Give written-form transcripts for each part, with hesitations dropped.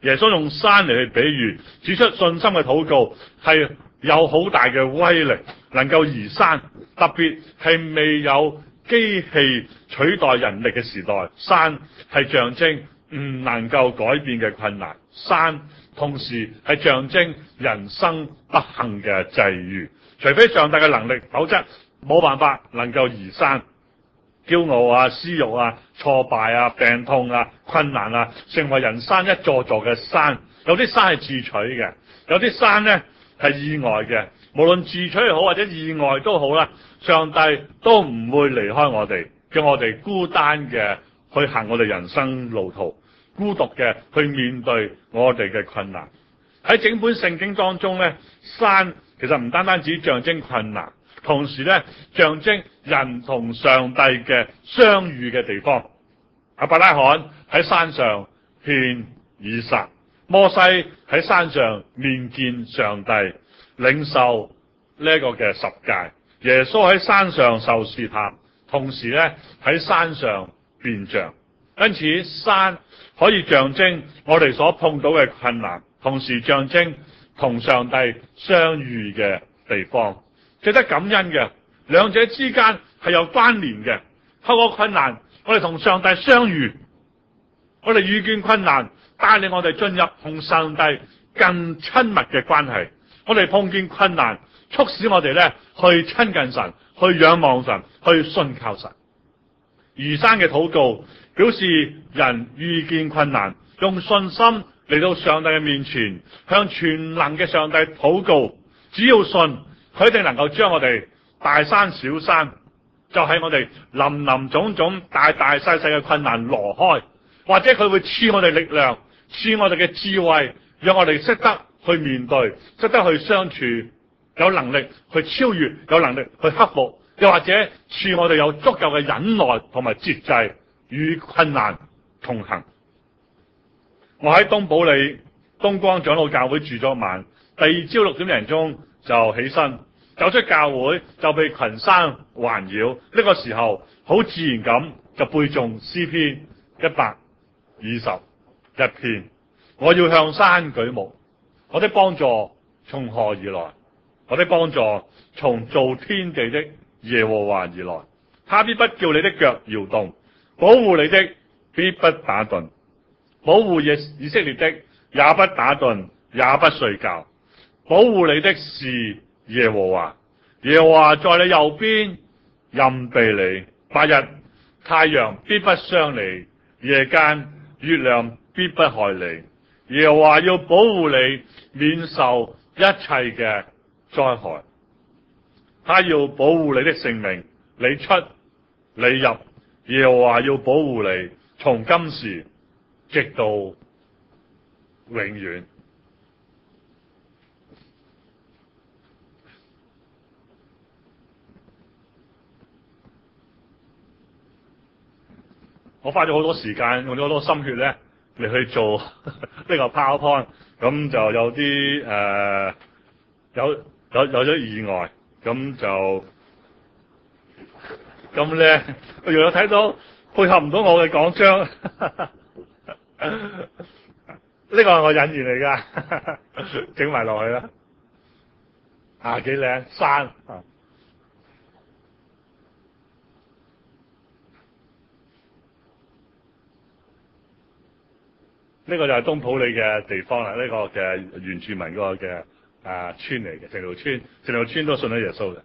耶穌用山嚟去比喻，指出信心嘅禱告係有好大嘅威力，能夠移山。特別係未有機器取代人力嘅時代，山係象徵唔能夠改變嘅困難，山同時係象徵人生不幸嘅際遇。除非上帝嘅能力，否則冇辦法能夠移山。驕傲啊、私欲啊、挫敗啊、病痛啊、困難啊，成為人山一座座嘅山。有啲山係自取嘅，有啲山呢係意外嘅。無論自取好或者意外都好啦，上帝都唔會離開我哋，叫我哋孤單嘅去行我哋人生路途，孤獨嘅去面對我哋嘅困難。喺整本聖經當中呢，山其實唔單單只象徵困難，同時呢象徵人同上帝嘅相遇嘅地方。亞伯拉罕喺山上獻以撒，摩西喺山上面見上帝，領受呢個嘅十誡。耶穌喺山上受試探，同時咧喺山上變像。因此山可以象徵我哋所碰到嘅困難，同時象徵同上帝相遇嘅地方。值得感恩嘅，兩者之間係有關聯嘅。透過困難，我哋同上帝相遇，我哋遇見困難，帶領我哋進入同上帝更親密嘅關係。我哋碰見困難，促使我哋咧去親近神，去仰望神，去信靠神。移山嘅禱告表示人遇見困難，用信心嚟到上帝嘅面前，向全能嘅上帝禱告。只要信，佢一定能夠將我哋大山小山，就係我哋林林種種大大細細嘅困難挪開，或者佢會賜我哋力量，賜我哋嘅智慧，讓我哋識得去面對，識得去相處，有能力去超越，有能力去克服，又或者賜我哋有足夠嘅忍耐同埋節制，與困難同行。我喺東寶里東光長老教會住咗晚，第二朝6點零鐘就起身，走出教會就被群山環繞。呢個時候好自然咁就背誦詩篇121篇。我要向山舉目，我的幫助從何而來？我的幫助從造天地的耶和華而來。他必不叫你的腳搖動，保護你的必不打盹，保護以色列的也不打盹，也不睡覺。保護你的是耶和華，耶和華在你右邊蔭庇你。白日太陽必不傷你，夜間月亮必不害你。耶和華要保護你免受一切嘅災害，他要保護你的性命，你出你入，耶和華要保護你，從今時直到永遠。我花咗好多時間，用咗好多心血咧嚟去做呢個 PowerPoint， 咁就有啲有咗意外，咁咧，我又有睇到配合唔到我嘅講章，呢個係我引言嚟噶，整埋落去啦，幾靚山啊！呢個就係東普里嘅地方啦，呢個嘅原住民嗰個嘅村嚟嘅，成條村都信咗耶穌嘅。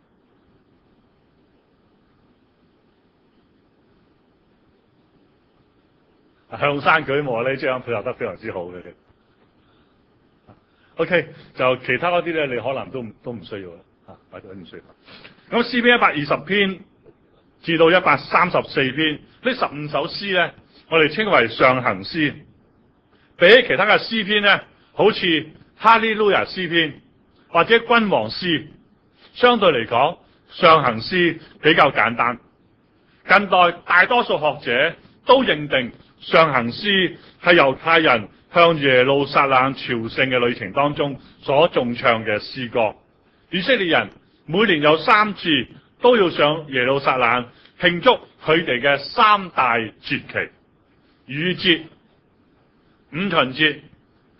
向山舉目呢張配合得非常之好嘅。OK， 就其他嗰啲咧，你可能都唔需要啦，或者唔需要。咁詩篇120篇至到134篇呢15首詩咧，我哋稱為上行詩。比起其他嘅詩篇咧，好似哈利路亞詩篇或者君王詩，相對嚟講，上行詩比較簡單。近代大多數學者都認定上行詩係猶太人向耶路撒冷朝聖嘅旅程當中所頌唱嘅詩歌。以色列人每年有3次都要上耶路撒冷慶祝佢哋嘅3大節期：逾越節、五旬節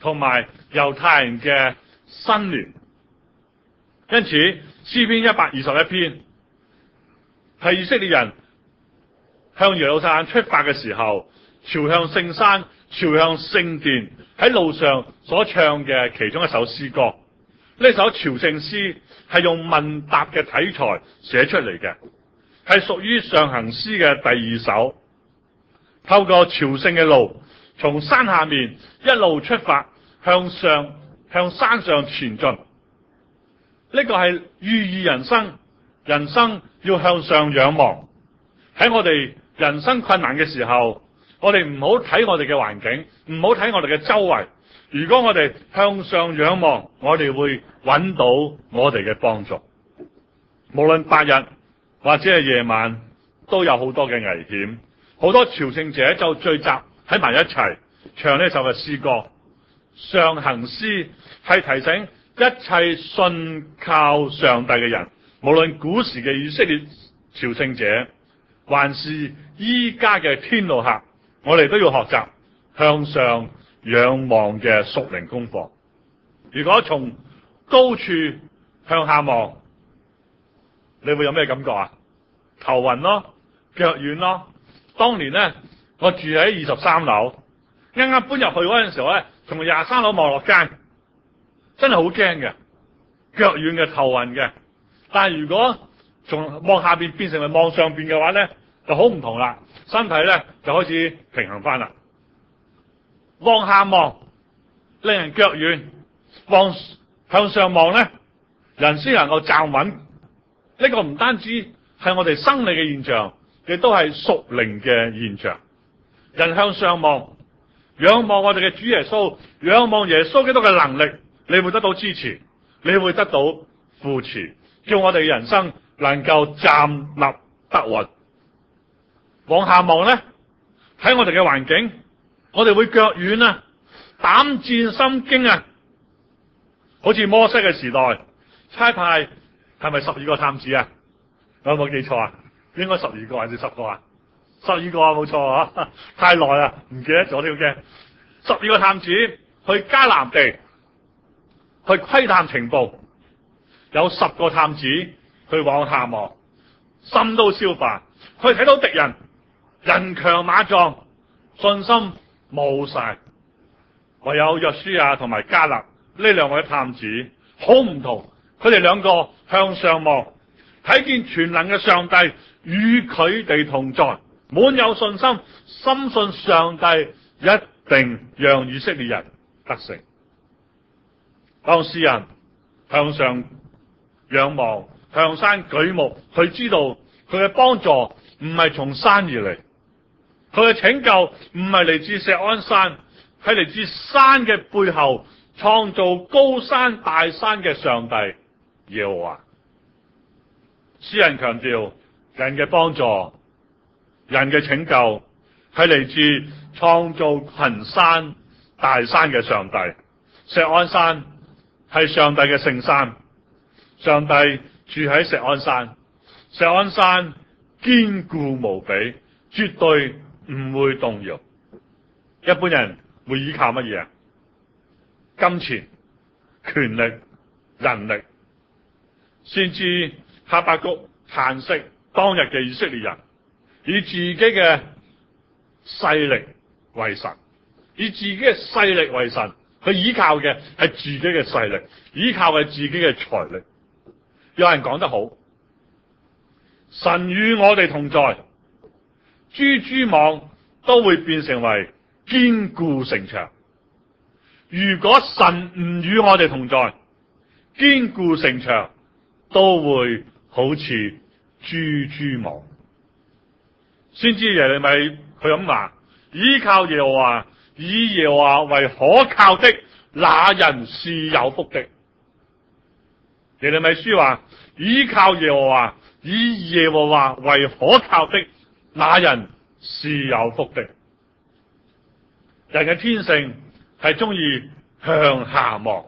同埋猶太人嘅新年。因此詩篇121篇係以色列人向耶路撒冷出發嘅時候，朝向聖山、朝向聖殿喺路上所唱嘅其中一首詩歌。呢首朝聖詩係用問答嘅體裁寫出嚟嘅，係屬於上行詩嘅第2首。透過朝聖嘅路，從山下面一路出發，向山上前進。呢個係寓意人生要向上仰望。喺我哋人生困難嘅時候，我哋唔好睇我哋嘅環境，唔好睇我哋嘅周圍。如果我哋向上仰望，我哋會揾到我哋嘅幫助。無論白日或者係夜晚，都有好多嘅危險。好多朝聖者就聚集喺埋一齊唱呢首嘅詩歌。上行詩係提醒一切信靠上帝嘅人，無論古時嘅以色列朝聖者，還是依家嘅天路客，我哋都要學習向上仰望嘅屬靈功課。如果從高處向下望，你會有咩感覺啊？頭暈咯，腳軟咯。當年呢，我住喺23樓，啱啱搬入去嗰陣時候咧，從23樓望落街，真係好驚嘅，腳軟嘅，頭暈嘅。但係如果從望下邊變成係望上邊嘅話咧，就好唔同啦，身體咧就開始平衡翻啦。望下望令人腳軟，向上望咧，人先能夠站穩。呢個唔單止係我哋生理嘅現象，亦都係屬靈嘅現象。人向上望，仰望我哋嘅主耶穌，仰望耶穌基督嘅能力，你會得到支持，你會得到扶持，叫我哋嘅人生能夠站立得穩。往下望咧，睇我哋嘅環境，我哋會腳軟啊，膽戰心驚啊。好似摩西嘅時代，差派係咪12個探子啊？我有冇記錯啊？應該12個還是10個啊？12個啊，冇錯啊，太耐啦，唔記得咗添嘅。12個探子去迦南地去窺探情報，有10個探子去往下望，心都消化，去睇到敵人人強馬壯，信心冇晒。唯有約書亞同埋迦勒呢兩位探子好唔同，佢哋兩個向上望，睇見全能嘅上帝與佢哋同在，滿有信心，深信上帝一定讓以色列人得勝。當詩人向上仰望，向山舉目，佢知道佢嘅幫助唔係從山而嚟，佢嘅拯救唔係嚟自錫安山，係嚟自山嘅背後創造高山大山嘅上帝耶和華。詩人強調人嘅幫助、人嘅拯救係嚟自創造群山大山嘅上帝。錫安山係上帝嘅聖山，上帝住喺錫安山，錫安山堅固無比，絕對唔會動搖。一般人會依靠乜嘢啊？金錢、權力、人力。先知哈巴谷嘆息當日嘅以色列人以自己嘅勢力為神，以自己嘅勢力為神，佢依靠嘅係自己嘅勢力，依靠嘅係自己嘅財力。有人講得好，神與我哋同在，蛛蛛網都會變成為堅固城牆。如果神唔與我哋同在，堅固城牆都會好似蛛蛛網。先知耶利米佢咁話：依靠耶和華，以耶和華為可靠的，那人是有福的。耶利米書話：依靠耶和華，以耶和華為可靠的，那人是有福的。人嘅天性係中意向下望。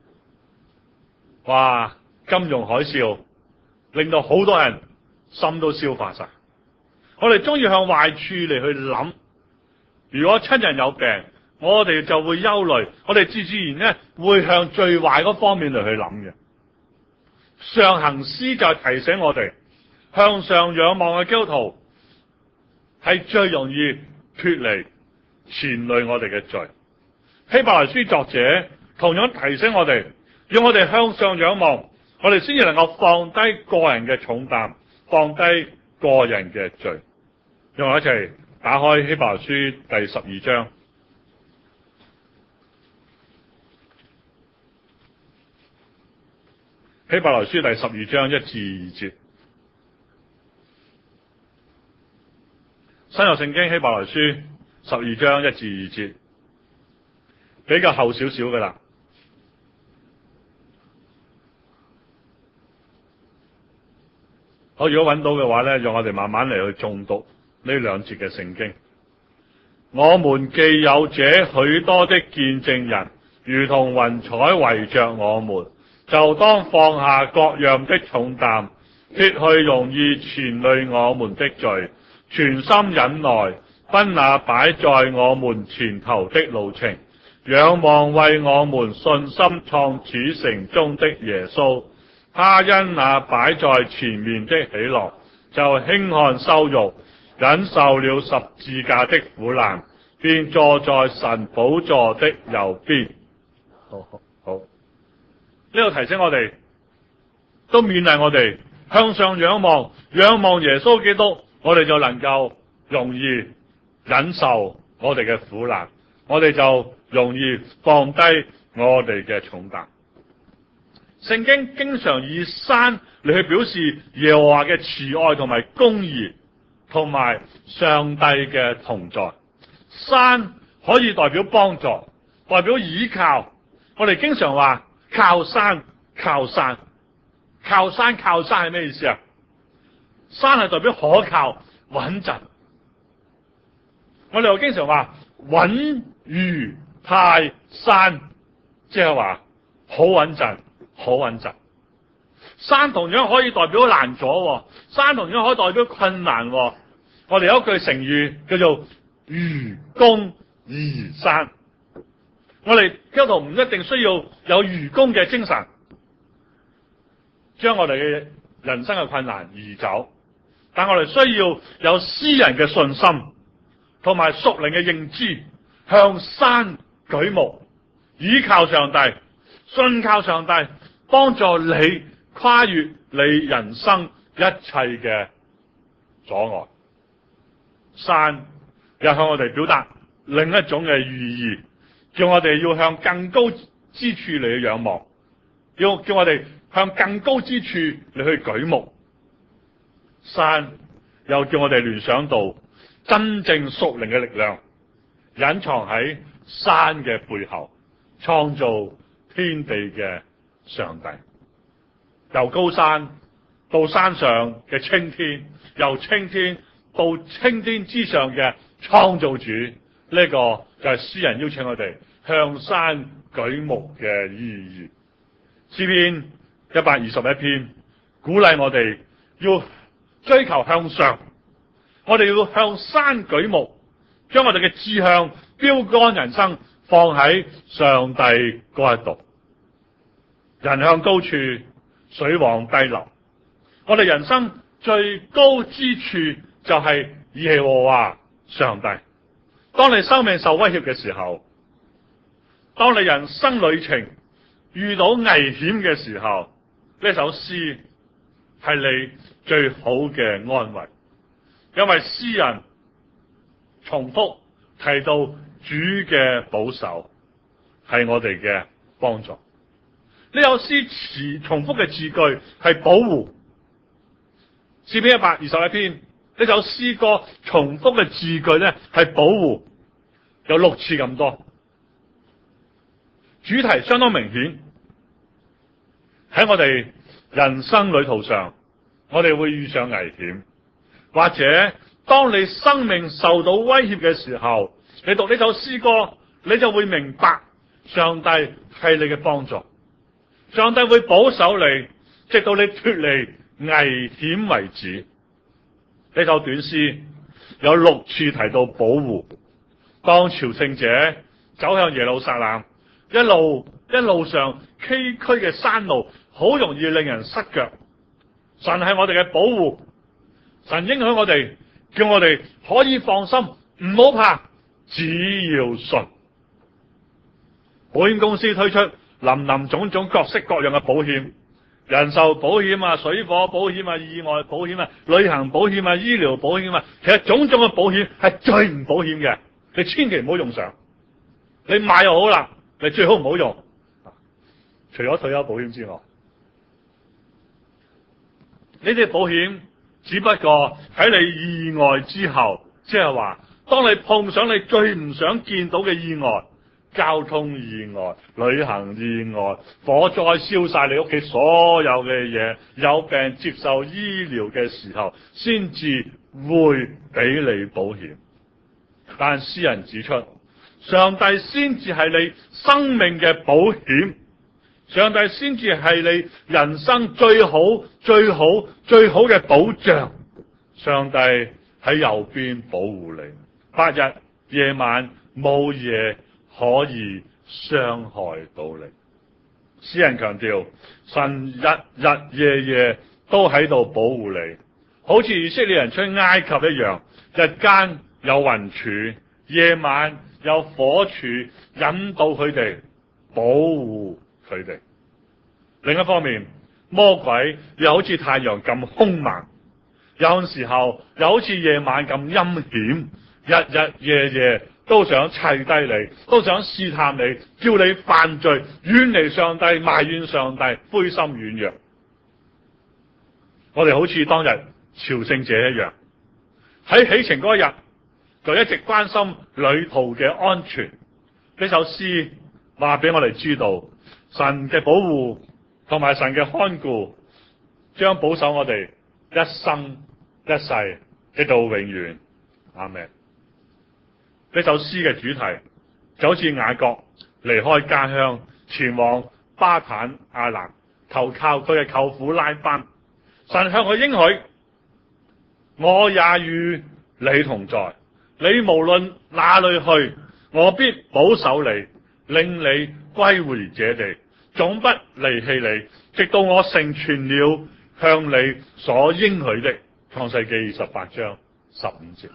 哇！金融海嘯令到好多人心都消化晒。我哋中意向壞處嚟去諗。如果親人有病， 我哋就會憂慮，我哋自然咧會向最壞嗰方面嚟去諗嘅。上行詩就提醒我哋，向上仰望嘅基督徒係最容易脫離纏累我哋嘅罪。希伯來書作者同樣提醒我哋，要我哋向上仰望，我哋先至能夠放低個人嘅重擔，放低個人嘅罪。讓我一齊打開希伯來書第12章。希伯來書第12章1至2節。新約聖經希伯來書12章1至2節，比較後少少㗎喇。我如果揾到嘅話咧，讓我哋慢慢嚟去誦讀呢兩節嘅聖經。我們既有這許多的見證人，如同雲彩圍着我們，就當放下各樣的重擔，脫去容易纏累我們的罪，全心忍耐，奔那擺在我們前頭的路程，仰望為我們信心創始成終的耶穌。他因那擺在前面的喜樂，就輕看羞辱，忍受了十字架的苦難，便坐在神寶座的右邊。好，呢度提醒我哋，都勉勵我哋向上仰望，仰望耶穌基督，我哋就能夠容易忍受我哋嘅苦難，我哋就容易放低我哋嘅重擔。聖經經常以山嚟去表示耶和華嘅慈愛同埋公義，同埋上帝嘅同在。山可以代表幫助，代表倚靠。我哋經常話靠山，靠山，靠山，靠山係咩意思啊？山係代表可靠、穩陣。我哋又經常話穩如泰山，即係話好穩陣。好穩陣。山同樣可以代表難阻，山同樣可以代表困難。我哋有一句成語叫做愚公移山。我哋基督徒唔一定需要有愚公嘅精神，將我哋嘅人生嘅困難移走，但我哋需要有詩人嘅信心，同埋屬靈嘅認知，向山舉目，倚靠上帝，信靠上帝，幫助你跨越你人生一切嘅阻礙。山又向我哋表達另一種嘅寓意，叫我哋要向更高之處嚟去仰望，要叫我哋向更高之處嚟去舉目。山又叫我哋聯想到真正屬靈嘅力量隱藏喺山嘅背後，創造天地嘅上帝。由高山到山上嘅青天，由青天到青天之上嘅創造主，呢個就係詩人邀請我哋向山舉目嘅意義。詩篇121篇鼓勵我哋要追求向上，我哋要向山舉目，將我哋嘅志向、標杆人生放喺上帝嗰一度。人向高處，水往低流。我哋人生最高之處就係耶和華上帝。當你生命受威脅嘅時候，當你人生旅程遇到危險嘅時候，呢首詩係你最好嘅安慰，因為詩人重複提到主嘅保守係我哋嘅幫助。呢首詩詞重複嘅字句係保護。詩篇121篇呢首詩歌重複嘅字句咧係保護，有6次咁多。主題相當明顯，喺我哋人生旅途上，我哋會遇上危險，或者當你生命受到威脅嘅時候，你讀呢首詩歌，你就會明白上帝係你嘅幫助。上帝會保守你，直到你脫離危險為止。呢首短詩有6次提到保護。當朝聖者走向耶路撒冷，一路上崎嶇嘅山路，好容易令人失腳。神係我哋嘅保護，神應許我哋，叫我哋可以放心，唔好怕，只要信。保險公司推出林林種種各式各樣嘅保險，人壽保險啊、水火保險啊、意外保險啊、旅行保險啊、醫療保險啊，其實種種嘅保險係最唔保險嘅，你千祈唔好用上。你買又好啦，你最好唔好用。除咗退休保險之外，呢啲保險只不過喺你意外之後，即係話，當你碰上你最唔想見到嘅意外，交通意外、旅行意外、火災燒晒你屋企所有嘅嘢，有病接受醫療嘅時候，先至會俾你保險。但詩人指出，上帝先至係你生命嘅保險，上帝先至係你人生最好嘅保障。上帝喺右邊保護你，白日夜晚冇嘢可以傷害到你。詩人強調，神日日夜夜都喺度保護你，好似以色列人出埃及一樣，日間有雲柱，夜晚有火柱引導佢哋，保護佢哋。另一方面，魔鬼又好似太陽咁兇猛，有陣時候又好似夜晚咁陰險，日日夜夜都想砌低你，都想試探你，叫你犯罪，遠離上帝，埋怨上帝，灰心軟弱。我哋好似當日朝聖者一樣，喺起程嗰一日就一直關心旅途嘅安全。呢首詩話俾我哋知道，神嘅保護同埋神嘅看顧將保守我哋一生一世直到永遠。阿們。呢首詩嘅主題就好似雅各離開家鄉前往巴坦亞蘭投靠佢嘅舅父拉班，神向佢應許，我也與你同在，你無論哪裏去，我必保守你，令你歸回這地，總不離棄你，直到我成全了向你所應許的。創世記28章15節。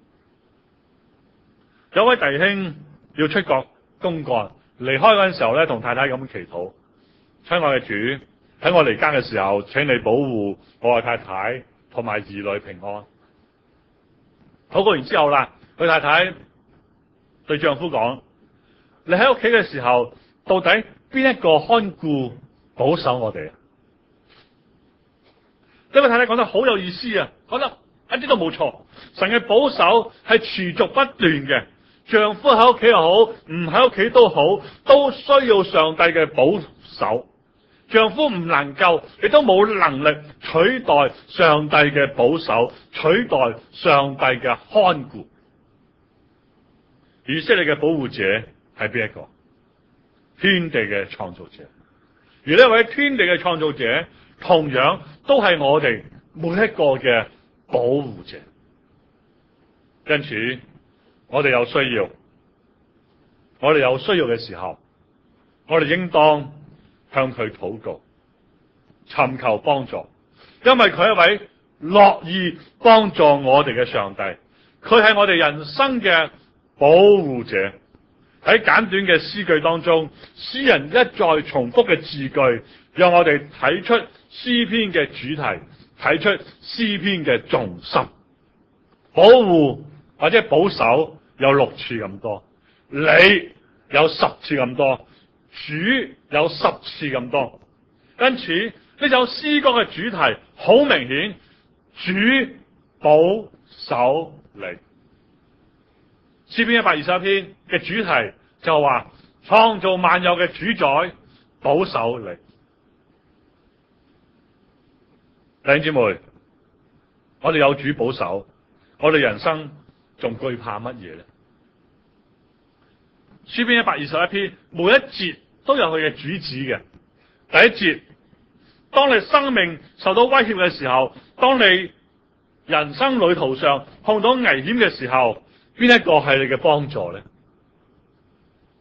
有位弟兄要出國公幹，離開嗰陣時候咧，同太太咁祈禱：親愛嘅主，喺我離家嘅時候，請你保護我嘅太太同埋兒女平安。禱告完之後啦，佢太太對丈夫講：你喺屋企嘅時候，到底邊一個看顧保守我哋啊？呢位太太講得好有意思啊，講得一啲都冇錯。神嘅保守係持續不斷嘅，丈夫喺屋企又好，唔喺屋企都好，都需要上帝嘅保守。丈夫唔能夠，亦都冇能力取代上帝嘅保守，取代上帝嘅看顧。以色列嘅保護者係邊一個？天地嘅創造者。而呢位天地嘅創造者，同樣都係我哋每一個嘅保護者。因此，我哋有需要嘅時候，我哋應當向佢禱告，尋求幫助，因為佢係一位樂意幫助我哋嘅上帝，佢係我哋人生嘅保護者。喺簡短嘅詩句當中，詩人一再重複嘅字句，讓我哋睇出詩篇嘅主題，睇出詩篇嘅重心。保護或者保守有6次咁多，你有10次咁多，主有10次咁多。因此呢首詩歌嘅主題好明顯，主保守你。詩篇121篇嘅主題就話創造萬有嘅主宰保守你。弟兄姊妹，我哋有主保守，我哋人生仲懼怕乜嘢呢？詩篇121篇每一節都有佢嘅主旨嘅。第一節，當你生命受到威脅嘅時候，當你人生旅途上碰到危險嘅時候，邊一個係你嘅幫助呢？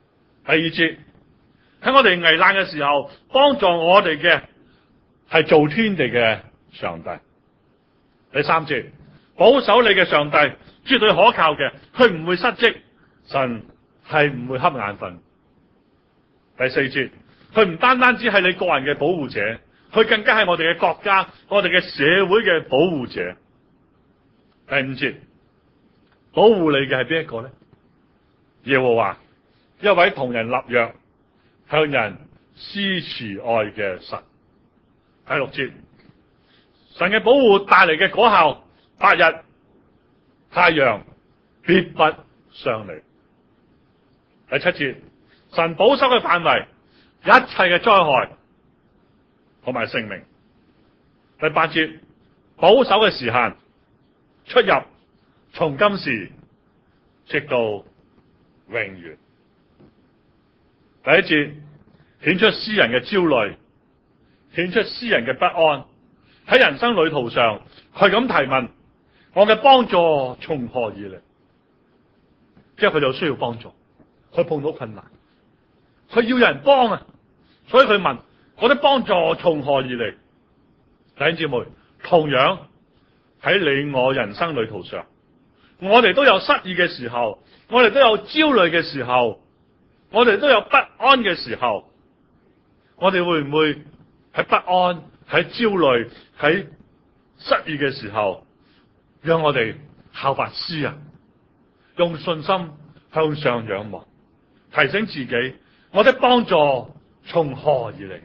第二節，喺我哋危難嘅時候，幫助我哋嘅係造天地嘅上帝。第三節，保守你嘅上帝絕對可靠嘅，佢唔會失職，神係唔會瞌眼瞓。第四節，佢唔單單只係你個人嘅保護者，佢更加係我哋嘅國家、我哋嘅社會嘅保護者。第五節，保護你嘅係邊一個呢？耶和華，一位同人立約、向人施慈愛嘅神。第六節，神嘅保護帶嚟嘅果效，白日太陽必不傷你。第七節，神保守嘅範圍，一切嘅災害同埋性命。第八節，保守嘅時限，出入從今時直到永遠。第一節，顯出詩人嘅焦慮，顯出詩人嘅不安。喺人生旅途上，佢咁提問：我嘅幫助從何而嚟？即係佢就需要幫助，佢碰到困難，佢要有人幫啊！所以佢問：我啲幫助從何而嚟？弟兄姊妹，同樣喺你我人生旅途上，我哋都有失意嘅時候，我哋都有焦慮嘅時候，我哋都有不安嘅時候，我哋會唔會喺不安、喺焦慮、喺失意嘅時候，讓我哋效法詩人，用信心向上仰望，提醒自己，我的幫助從何而嚟？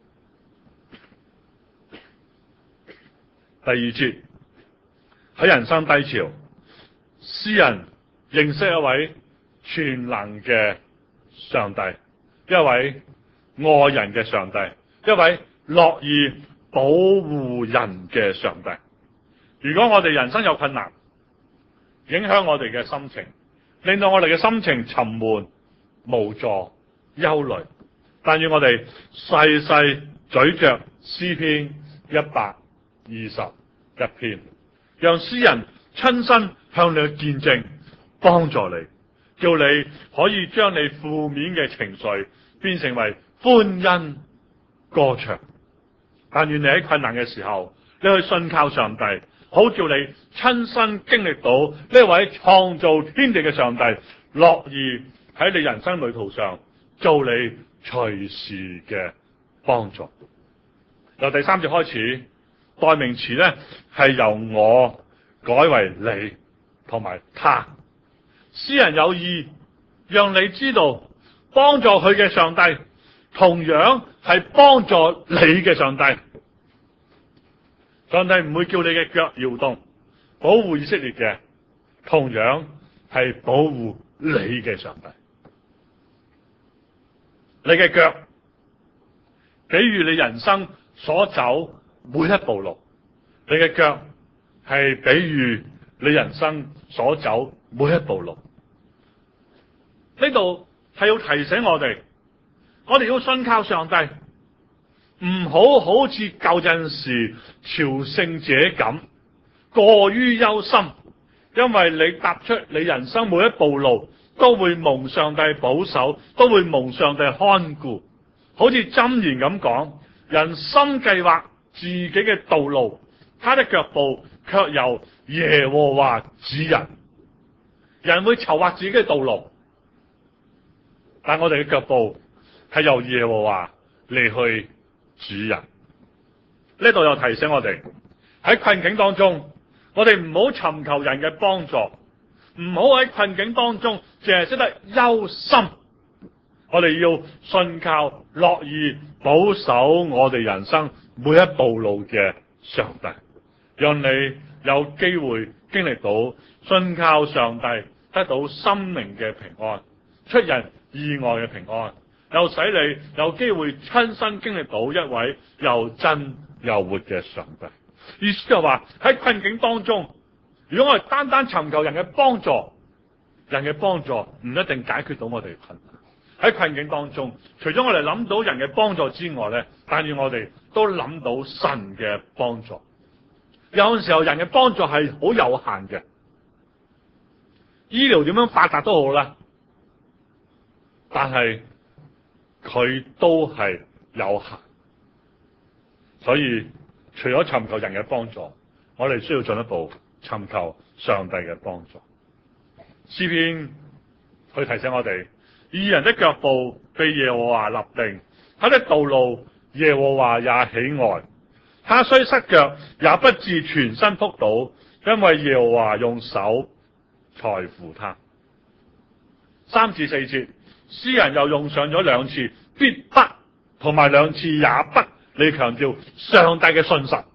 第二節，喺人生低潮，詩人認識一位全能嘅上帝，一位愛人嘅上帝，一位樂意保護人嘅上帝。如果我哋人生有困難，影響我哋嘅心情，令到我哋嘅心情沉悶、無助、憂慮，但願我哋細細咀嚼詩篇121篇，讓詩人親身向你去見證，幫助你，叫你可以將你負面嘅情緒變成為歡欣歌唱。但願你喺困難嘅時候，你去信靠上帝，好叫你親身經歷到呢位創造天地嘅上帝樂意喺你人生旅途上做你隨時嘅幫助。由第三節開始，代名詞呢係由我改為你同埋他。詩人有意讓你知道，幫助佢嘅上帝同樣係幫助你嘅上帝。上帝唔會叫你嘅腳搖動，保護以色列嘅，同樣係保護你嘅上帝。你嘅腳，比喻你人生所走每一步路。你嘅腳係比喻你人生所走每一步路。呢度係要提醒我哋要信靠上帝，唔好似舊陣時朝聖者咁過於憂心，因為你踏出你人生每一步路都會蒙上帝保守，都會蒙上帝看顧。好似箴言咁講，人心計劃自己嘅道路，他的腳步卻由耶和華指引。人會籌劃自己嘅道路，但我哋嘅腳步係由耶和華嚟去指引。呢度又提醒我哋喺困境當中，我哋唔好尋求人嘅幫助，唔好喺困境當中淨係識得憂心。我哋要信靠樂意保守我哋人生每一步路嘅上帝，讓你有機會經歷到信靠上帝得到心靈嘅平安，出人意外嘅平安，又使你有機會親身經歷到一位又真又活嘅上帝。意思就話喺困境當中，如果我哋單單尋求人嘅幫助，人嘅幫助唔一定解決到我哋困難。喺困境當中，除咗我哋諗到人嘅幫助之外咧，但願我哋都諗到神嘅幫助。有陣時候人嘅幫助係好有限嘅，醫療點樣發達都好啦，但係佢都係有限。所以除咗尋求人嘅幫助，我哋需要進一步尋求上帝嘅幫助。詩篇去提醒我哋，義人的腳步被耶和華立定，他的道路耶和華也喜愛。他雖失腳，也不至全身仆倒，因為耶和華用手攙扶他。3至4節，詩人又用上咗2次必不同埋2次也不嚟強調上帝嘅信實。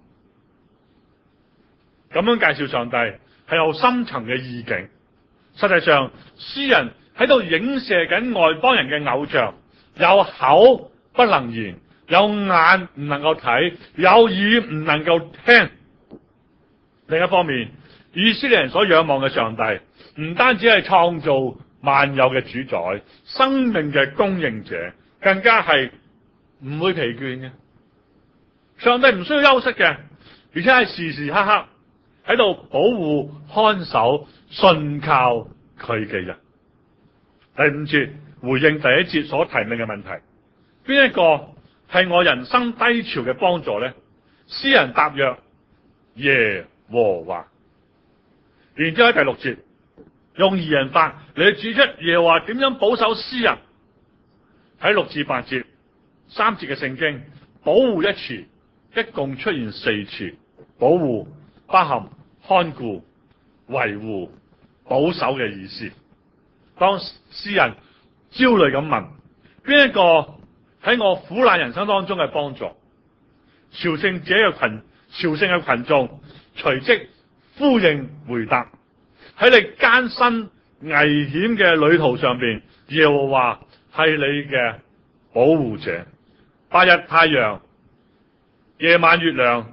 咁樣介紹上帝係有深層嘅意境。實際上，詩人喺度影射緊外邦人嘅偶像，有口不能言，有眼唔能夠睇，有耳唔能夠聽。另一方面，以色列人所仰望嘅上帝，唔單止係創造萬有嘅主宰，生命嘅供應者，更加係唔會疲倦嘅。上帝唔需要休息嘅，而且係時時刻刻喺度保護、看守、信靠佢嘅人。第5節回應第1節所提問嘅問題，邊一個係我人生低潮嘅幫助呢？詩人答曰：耶和華。然之後喺第6節用擬人法嚟指出耶和華點樣保守詩人。喺6至8節3節嘅聖經，保護一詞一共出現4次，保護包含看顧、維護、保守嘅意思。當詩人焦慮咁問，邊一個喺我苦難人生當中嘅幫助？朝聖嘅群眾隨即呼應回答：喺你艱辛危險嘅旅途上邊，耶和華係你嘅保護者。白日太陽，夜晚月亮，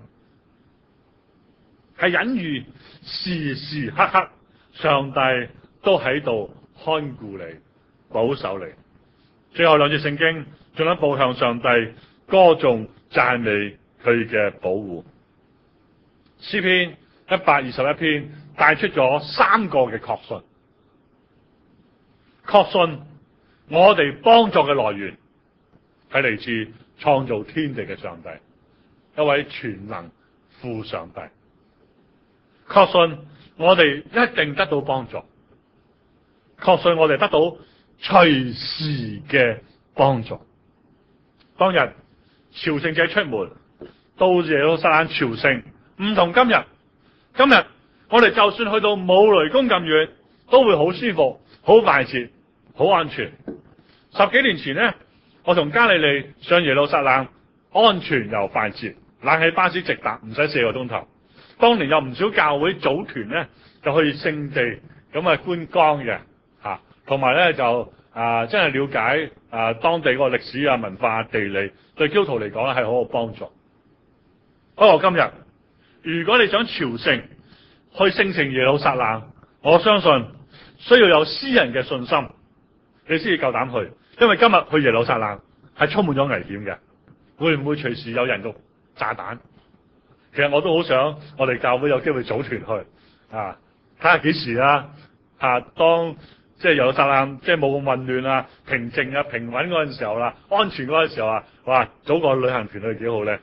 係隱喻時時刻刻上帝都喺度看顧你、保守你。最後2節聖經進一步向上帝歌頌讚美佢嘅保護。詩篇121篇帶出咗3個嘅確信，確信我哋幫助嘅來源係嚟自創造天地嘅上帝，一位全能父上帝。確信我哋一定得到幫助，確信我哋得到隨時嘅幫助。當日朝聖者出門到耶路撒冷朝聖，唔同今日。今日我哋就算去到冇雷公咁遠，都會好舒服、好快捷、好安全。10幾年前呢，我同加利利上耶路撒冷，安全又快捷，冷氣巴士直達，唔使4個鐘頭。當年有唔少教會組團呢，就去聖地咁觀光嘅，同埋咧就真係了解當地個歷史啊、文化、地理，對基督徒嚟講咧係好有幫助。不過今日如果你想朝聖去聖城耶路撒冷，我相信需要有詩人嘅信心，你先至夠膽去，因為今日去耶路撒冷係充滿咗危險嘅，會唔會隨時有人肉炸彈？其實我都好想我哋教會有機會組團去睇下幾時啦，當即係耶路撒冷即係冇咁混亂啊、平靜啊、平穩嗰陣時候啦、安全嗰陣時候啊，哇，組個旅行團去幾好咧！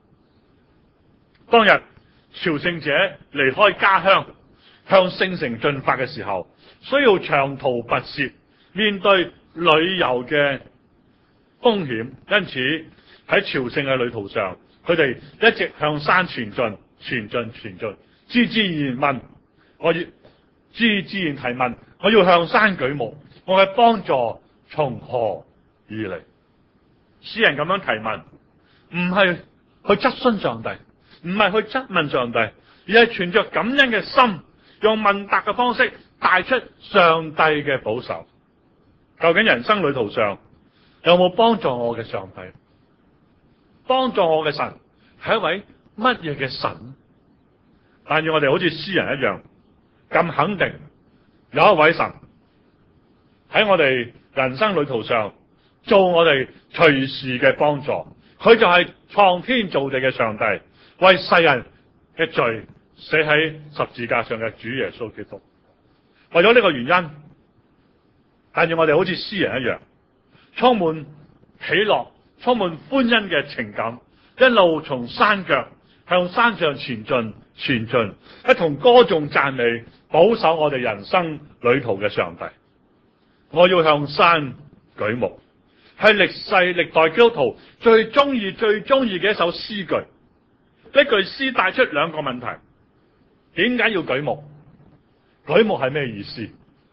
當日朝聖者離開家鄉向聖城進發嘅時候，需要長途跋涉，面對旅遊嘅風險，因此喺朝聖嘅旅途上，佢哋一直向山前進，自自然問，自然提問，我要向山舉目，我嘅幫助從何而嚟？詩人咁樣提問，唔係去質詢上帝，唔係去質問上帝，而係存着感恩嘅心，用問答嘅方式帶出上帝嘅保守。究竟人生旅途上有冇幫助我嘅上帝？幫助我嘅神係一位乜嘢嘅神？但願我哋好似詩人一樣咁肯定，有一位神喺我哋人生旅途上做我哋隨時嘅幫助。佢就係創天造地嘅上帝，為世人嘅罪死喺十字架上嘅主耶穌基督。為咗呢個原因，但願我哋好似詩人一樣，充滿喜樂、充滿歡欣嘅情感，一路從山腳向山上前進，一同歌頌讚美，保守我哋人生旅途嘅上帝。我要向山舉目，係歷世歷代基督徒最中意嘅一首詩句。呢句詩帶出兩個問題：點解要舉目？舉目係咩意思？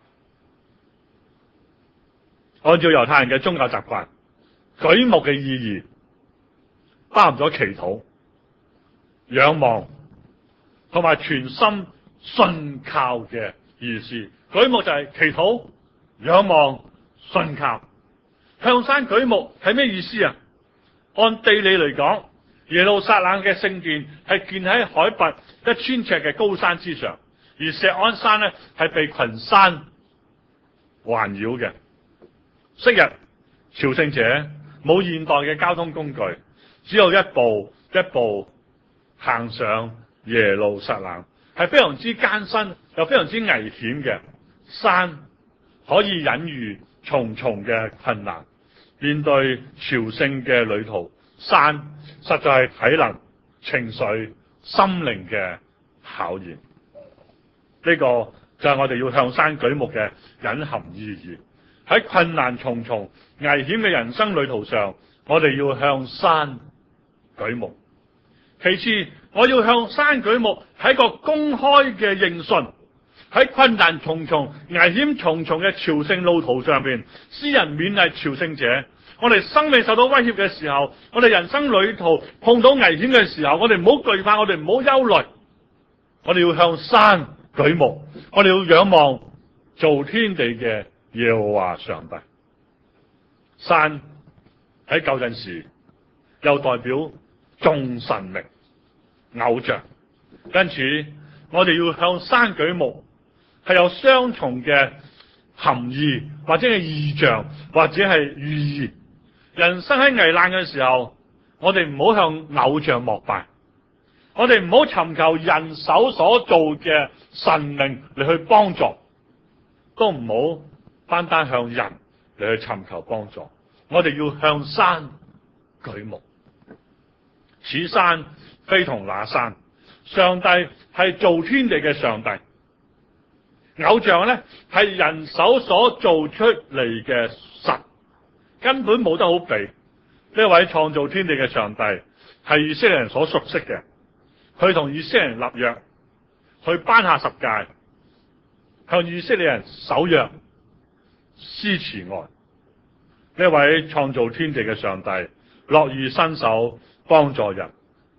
按照猶太人嘅宗教習慣，舉目嘅意義包含咗祈禱、仰望同埋全心信靠嘅意思。舉目就係祈禱、仰望、信靠。向山舉目係咩意思啊？按地理嚟講，耶路撒冷嘅聖殿係建喺海拔1000尺嘅高山之上，而錫安山呢係被群山環繞嘅。昔日朝聖者冇現代嘅交通工具，只有一步一步行上耶路撒冷，係非常之艱辛又非常之危險嘅。山可以隱喻重重嘅困難，面對朝聖嘅旅途，山實在係體能、情緒、心靈嘅考驗。呢個就係我哋要向山舉目嘅隱含意義。喺困難重重、危險嘅人生旅途上，我哋要向山舉目。其次，我要向山舉目係一個公開嘅認信。喺困難重重、危險重重嘅朝聖路途上邊，詩人勉勵朝聖者：我哋生命受到威脅嘅時候，我哋人生旅途碰到危險嘅時候，我哋唔好懼怕，我哋唔好憂慮，我哋要向山舉目，我哋要仰望造天地嘅耶和華上帝。山喺舊陣時又代表眾神明、偶像，因此我哋要向山舉目，係有雙重嘅含義，或者係意象，或者係寓意。人生喺危難嘅時候，我哋唔好向偶像膜拜，我哋唔好尋求人手所做嘅神明嚟去幫助，都唔好單單向人嚟去尋求幫助。我哋要向山舉目，此山非同那山，上帝係造天地嘅上帝。偶像呢係人手所做出嚟嘅神，根本冇得好比。呢位創造天地嘅上帝係以色列人所熟悉嘅，佢同以色列人立約，去頒下十誡，向以色列人守約，施慈愛。呢位創造天地嘅上帝樂意伸手幫助人，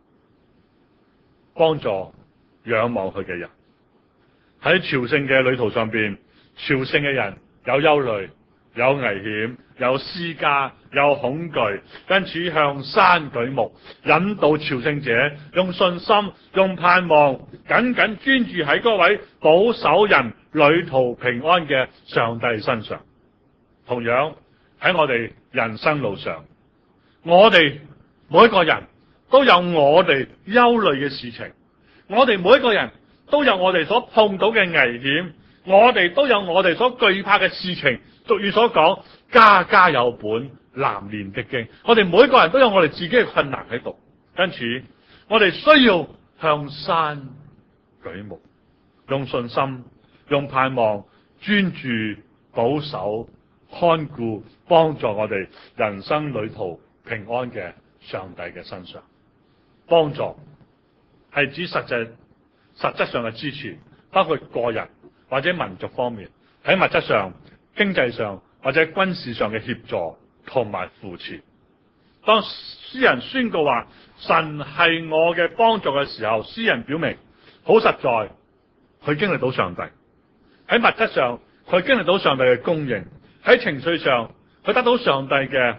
幫助仰望佢嘅人。喺朝聖嘅旅途上邊，朝聖嘅人有憂慮、有危險、有施加、有恐懼，因此向山舉目，引導朝聖者用信心、用盼望，緊緊專注喺嗰位保守人旅途平安嘅上帝身上。同樣喺我哋人生路上，我哋每一個人都有我哋憂慮嘅事情，我哋每一個人都有我哋所碰到嘅危險，我哋都有我哋所懼怕嘅事情。俗語所講，家家有本難念的經。我哋每一個人都有我哋自己嘅困難喺度，因此我哋需要向山舉目，用信心、用盼望，專注、保守、看顧、幫助我哋人生旅途平安嘅上帝嘅身上。幫助係指實質上嘅支持，包括個人或者民族方面，喺物質上、經濟上或者軍事上嘅協助同埋扶持。當詩人宣告話神係我嘅幫助嘅時候，詩人表明好實在，佢經歷到上帝。喺物質上，佢經歷到上帝嘅供應；喺情緒上，佢得到上帝嘅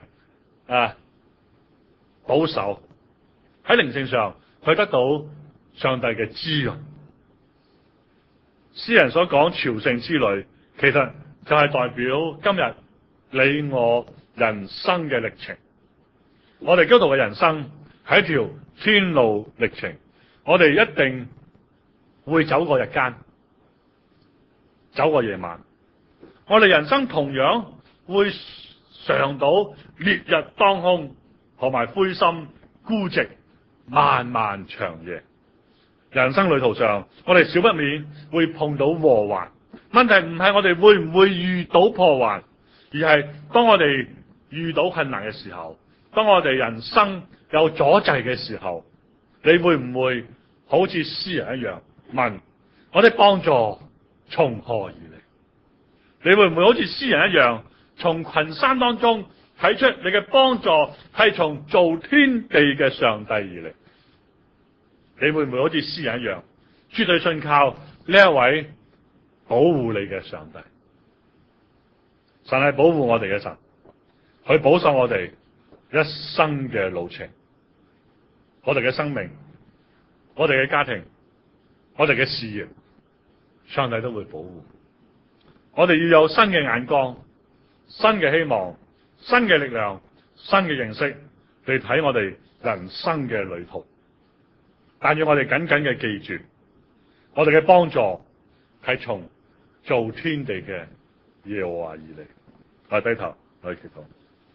保守；喺靈性上，佢得到上帝嘅滋潤。詩人所講朝聖之旅，其實就係代表今日你我人生嘅歷程。我哋基督徒嘅人生係一條天路歷程，我哋一定會走過日間，走過夜晚。我哋人生同樣會嘗到烈日當空，同埋灰心孤寂漫漫長夜。人生旅途上，我哋少不免會碰到禍患。問題唔係我哋會唔會遇到破患，而係當我哋遇到困難嘅時候，當我哋人生有阻滯嘅時候，你會唔會好似詩人一樣問：我的幫助從何而嚟？你會唔會好似詩人一樣，從群山當中睇出你嘅幫助係從造天地嘅上帝而嚟？你會唔會好似詩人一樣，絕對信靠呢一位保護你嘅上帝？神係保護我哋嘅神，佢保守我哋一生嘅路程，我哋嘅生命，我哋嘅家庭，我哋嘅事業，上帝都會保護。我哋要有新嘅眼光、新嘅希望、新嘅力量、新嘅認識嚟睇我哋人生嘅旅途。但要我哋緊緊嘅記住，我哋嘅幫助係從造天地嘅耶和華而嚟。我哋低頭，我哋祈禱。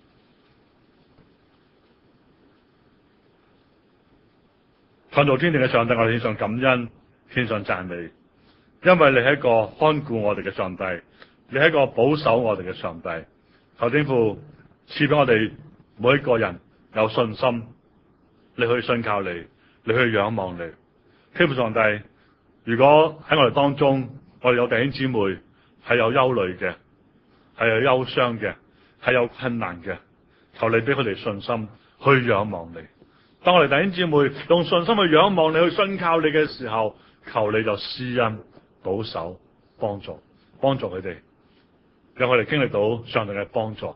創造天地嘅上帝，我哋獻上感恩，獻上讚美，因為你係一個看顧我哋嘅上帝，你係一個保守我哋嘅上帝。求天父賜俾我哋每一個人有信心，你去信靠你，你去仰望你。天父上帝，如果喺我哋當中，我哋有弟兄姊妹係有憂慮嘅，係有憂傷嘅，係有困難嘅，求你俾佢哋信心去仰望你。當我哋弟兄姊妹用信心去仰望你，去信靠你嘅時候，求你就施恩、保守、幫助佢哋，讓我哋經歷到上帝嘅幫助，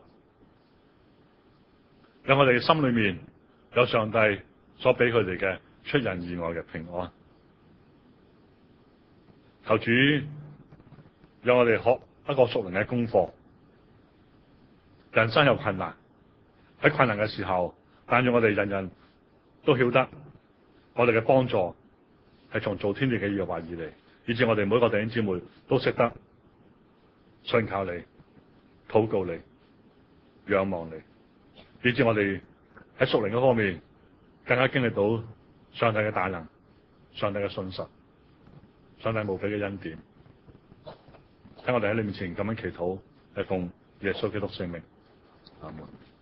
讓我哋心裏面有上帝所俾佢哋嘅出人意外嘅平安。求主讓我哋學一個屬靈嘅功課。人生有困難，喺困難嘅時候，但願我哋人人都曉得我哋嘅幫助係從造天地嘅耶和華而嚟，以致我哋每一個弟兄姊妹都識得信靠你、禱告你、仰望你，以致我哋喺屬靈嗰方面更加經歷到上帝嘅大能、上帝嘅信實、上帝無比嘅恩典。喺我哋喺你面前咁樣祈禱，係奉耶穌基督聖名，阿門。